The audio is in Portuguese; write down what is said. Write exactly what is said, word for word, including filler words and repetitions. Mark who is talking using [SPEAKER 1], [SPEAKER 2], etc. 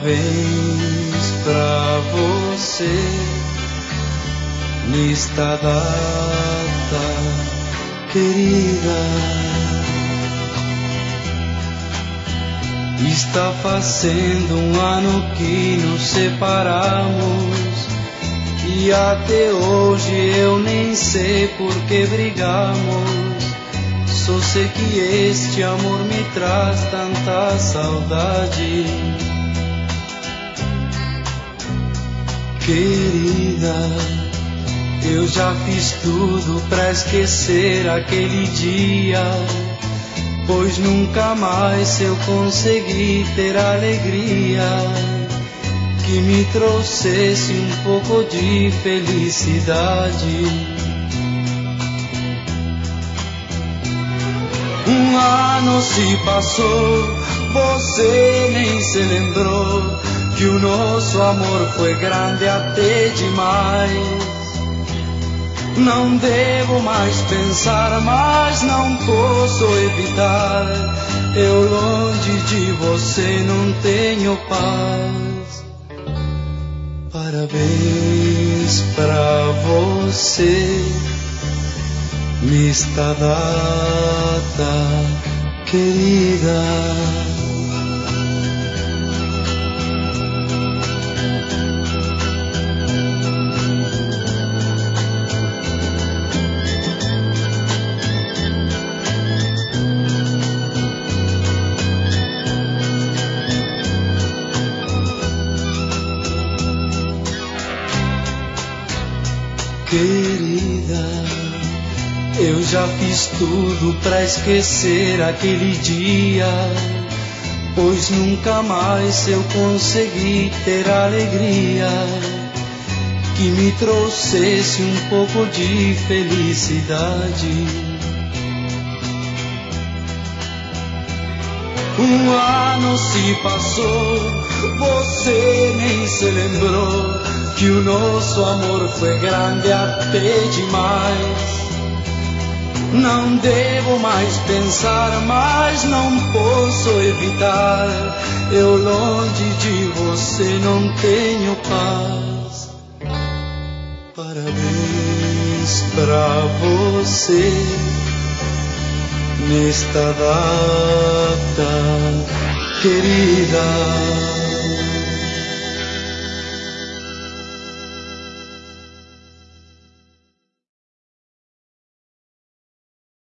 [SPEAKER 1] Parabéns pra você nesta data querida. Está fazendo um ano que nos separamos e até hoje eu nem sei por que brigamos. Só sei que este amor me traz tanta saudade. Querida, eu já fiz tudo pra esquecer aquele dia, pois nunca mais eu consegui ter a alegria que me trouxesse um pouco de felicidade. Um ano se passou, você nem se lembrou que o nosso amor foi grande até demais. Não devo mais pensar, mas não posso evitar. Eu longe de você não tenho paz. Parabéns pra você nesta data querida. Querida, eu já fiz tudo pra esquecer aquele dia, pois nunca mais eu consegui ter a alegria que me trouxesse um pouco de felicidade. Um ano se passou, você nem se lembrou que o nosso amor foi grande até demais. Não devo mais pensar, mas não posso evitar. Eu longe de você não tenho paz. Parabéns pra você nesta data querida.